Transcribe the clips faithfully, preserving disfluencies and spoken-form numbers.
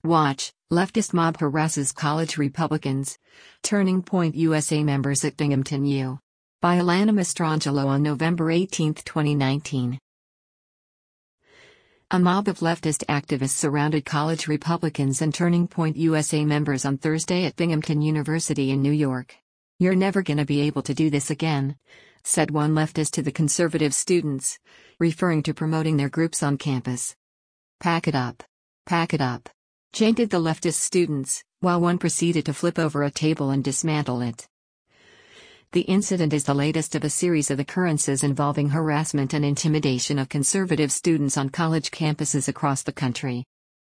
Watch, leftist mob harasses college Republicans. Turning Point U S A members at Binghamton U. By Alana Mastrangelo on November eighteenth, twenty nineteen. A mob of leftist activists surrounded college Republicans and Turning Point U S A members on Thursday at Binghamton University in New York. "You're never gonna be able to do this again," said one leftist to the conservative students, referring to promoting their groups on campus. "Pack it up. Pack it up," chanted the leftist students, while one proceeded to flip over a table and dismantle it. The incident is the latest of a series of occurrences involving harassment and intimidation of conservative students on college campuses across the country.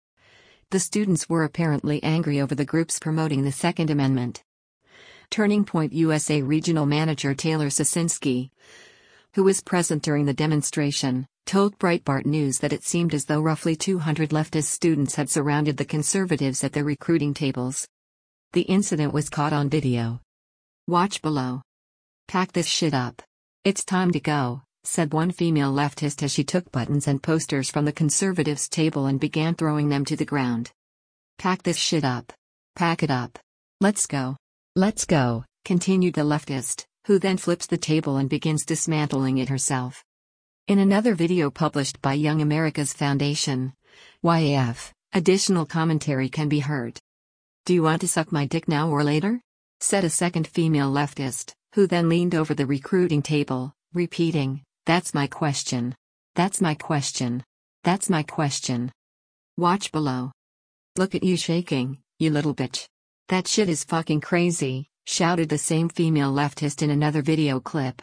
The students were apparently angry over the groups promoting the Second Amendment. Turning Point U S A Regional Manager Taylor Sosinski, who was present during the demonstration, told Breitbart News that it seemed as though roughly two hundred leftist students had surrounded the conservatives at their recruiting tables. The incident was caught on video. Watch below. "Pack this shit up. It's time to go," said one female leftist as she took buttons and posters from the conservatives' table and began throwing them to the ground. "Pack this shit up. Pack it up. Let's go. Let's go," continued the leftist, who then flips the table and begins dismantling it herself. In another video published by Young America's Foundation, Y A F, additional commentary can be heard. "Do you want to suck my dick now or later?" said a second female leftist, who then leaned over the recruiting table, repeating, "That's my question. That's my question. That's my question." Watch below. "Look at you shaking, you little bitch. That shit is fucking crazy," shouted the same female leftist in another video clip.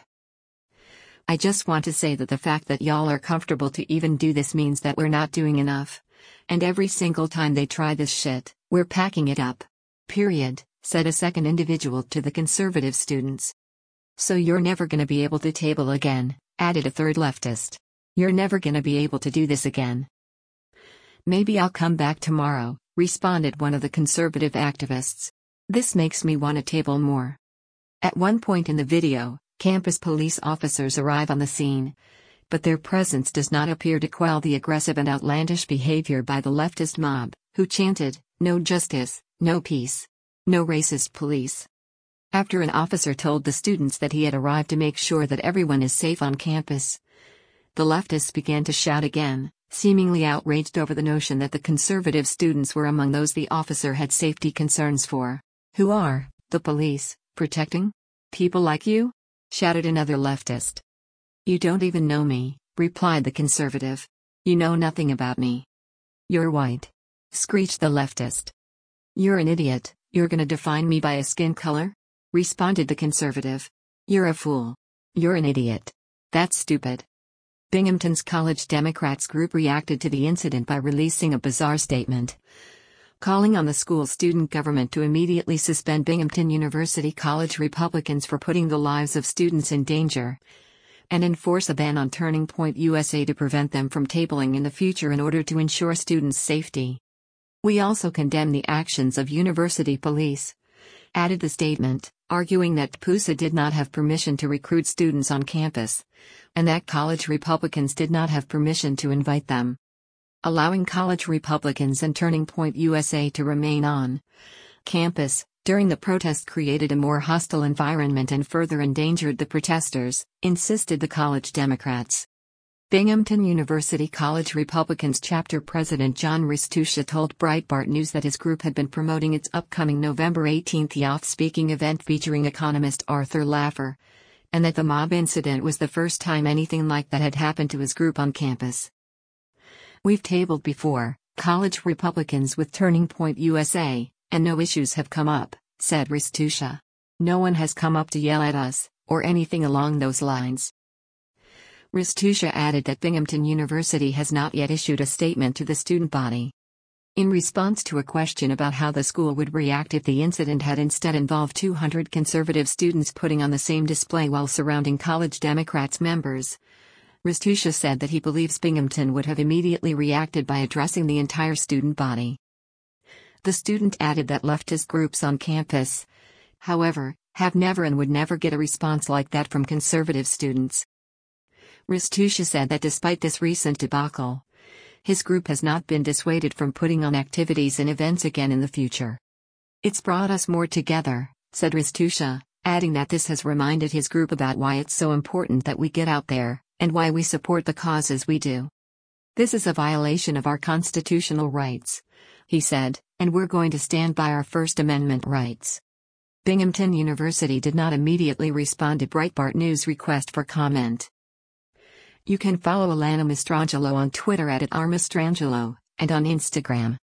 "I just want to say that the fact that y'all are comfortable to even do this means that we're not doing enough. And every single time they try this shit, we're packing it up. Period," said a second individual to the conservative students. "So you're never gonna be able to table again," added a third leftist. "You're never gonna be able to do this again." "Maybe I'll come back tomorrow," responded one of the conservative activists. "This makes me want to table more." At one point in the video, campus police officers arrive on the scene, but their presence does not appear to quell the aggressive and outlandish behavior by the leftist mob, who chanted, "No justice, no peace. No racist police." After an officer told the students that he had arrived to make sure that everyone is safe on campus, the leftists began to shout again, seemingly outraged over the notion that the conservative students were among those the officer had safety concerns for. "Who are the police protecting? People like you?" shouted another leftist. "You don't even know me," replied the conservative. "You know nothing about me." "You're white," screeched the leftist. "You're an idiot. You're gonna define me by a skin color?" responded the conservative. "You're a fool. You're an idiot. That's stupid." Binghamton's College Democrats group reacted to the incident by releasing a bizarre statement, calling on the school student government to immediately suspend Binghamton University College Republicans for putting the lives of students in danger, and enforce a ban on Turning Point U S A to prevent them from tabling in the future in order to ensure students' safety. "We also condemn the actions of university police," added the statement, arguing that P U S A did not have permission to recruit students on campus, and that college Republicans did not have permission to invite them. Allowing college Republicans and Turning Point U S A to remain on campus during the protest created a more hostile environment and further endangered the protesters, insisted the college Democrats. Binghamton University College Republicans chapter president John Ristusha told Breitbart News that his group had been promoting its upcoming November eighteenth Youth speaking event featuring economist Arthur Laffer, and that the mob incident was the first time anything like that had happened to his group on campus. "We've tabled before, college Republicans with Turning Point U S A, and no issues have come up," said Ristusha. "No one has come up to yell at us, or anything along those lines." Ristusha added that Binghamton University has not yet issued a statement to the student body. In response to a question about how the school would react if the incident had instead involved two hundred conservative students putting on the same display while surrounding college Democrats members, Ristusha said that he believes Binghamton would have immediately reacted by addressing the entire student body. The student added that leftist groups on campus, however, have never and would never get a response like that from conservative students. Ristusha said that despite this recent debacle, His group has not been dissuaded from putting on activities and events again in the future. "It's brought us more together," said Rastusa, adding that this has reminded his group about why it's so important that we get out there, and why we support the causes we do. "This is a violation of our constitutional rights," he said, "and we're going to stand by our First Amendment rights." Binghamton University did not immediately respond to Breitbart News' request for comment. You can follow Alana Mastrangelo on Twitter at, at rmastrangelo, and on Instagram